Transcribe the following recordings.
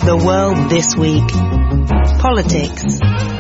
The World This Week. Politics.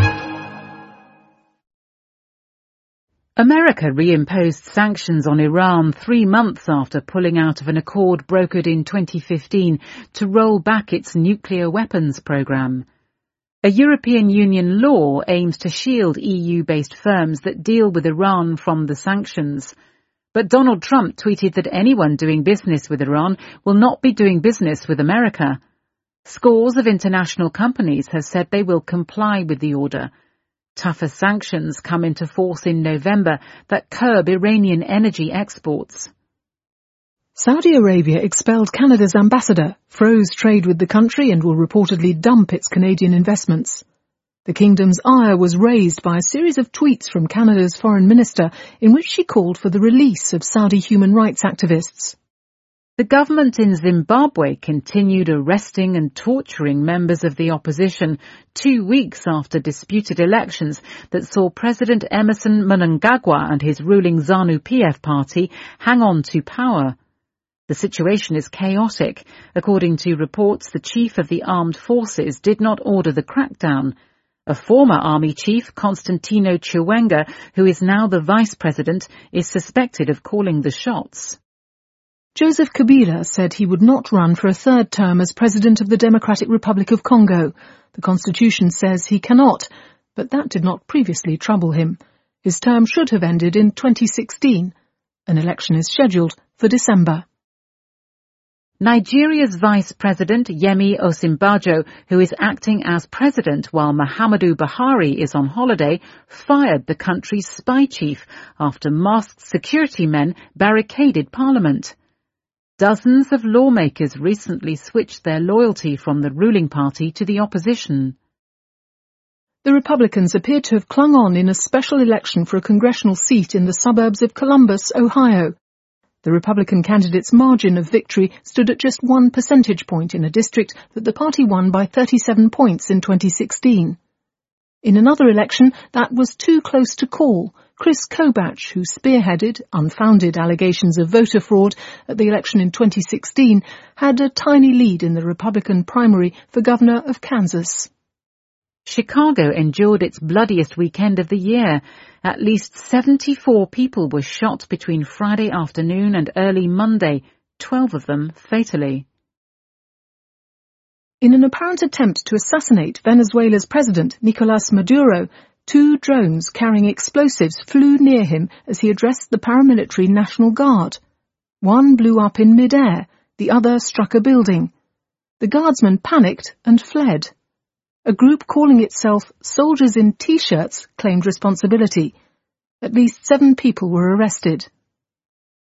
America reimposed sanctions on Iran 3 months after pulling out of an accord brokered in 2015 to roll back its nuclear weapons program. A European Union law aims to shield EU-based firms that deal with Iran from the sanctions. But Donald Trump tweeted that anyone doing business with Iran will not be doing business with America. Scores of international companies have said they will comply with the order. Tougher sanctions come into force in November that curb Iranian energy exports. Saudi Arabia expelled Canada's ambassador, froze trade with the country and will reportedly dump its Canadian investments. The kingdom's ire was raised by a series of tweets from Canada's foreign minister in which she called for the release of Saudi human rights activists. The government in Zimbabwe continued arresting and torturing members of the opposition 2 weeks after disputed elections that saw President Emmerson Mnangagwa and his ruling ZANU-PF party hang on to power. The situation is chaotic. According to reports, the chief of the armed forces did not order the crackdown. A former army chief, Constantino Chiwenga, who is now the vice president, is suspected of calling the shots. Joseph Kabila said he would not run for a third term as president of the Democratic Republic of Congo. The constitution says he cannot, but that did not previously trouble him. His term should have ended in 2016. An election is scheduled for December. Nigeria's Vice President Yemi Osinbajo, who is acting as president while Muhammadu Buhari is on holiday, fired the country's spy chief after masked security men barricaded parliament. Dozens of lawmakers recently switched their loyalty from the ruling party to the opposition. The Republicans appear to have clung on in a special election for a congressional seat in the suburbs of Columbus, Ohio. The Republican candidate's margin of victory stood at just 1 percentage point in a district that the party won by 37 points in 2016. In another election that was too close to call, Chris Kobach, who spearheaded unfounded allegations of voter fraud at the election in 2016, had a tiny lead in the Republican primary for governor of Kansas. Chicago endured its bloodiest weekend of the year. At least 74 people were shot between Friday afternoon and early Monday, 12 of them fatally. In an apparent attempt to assassinate Venezuela's president, Nicolás Maduro, 2 drones carrying explosives flew near him as he addressed the paramilitary National Guard. One blew up in mid-air, the other struck a building. The guardsmen panicked and fled. A group calling itself Soldiers in T-shirts claimed responsibility. At least 7 people were arrested.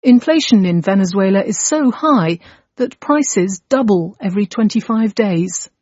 Inflation in Venezuela is so high that prices double every 25 days.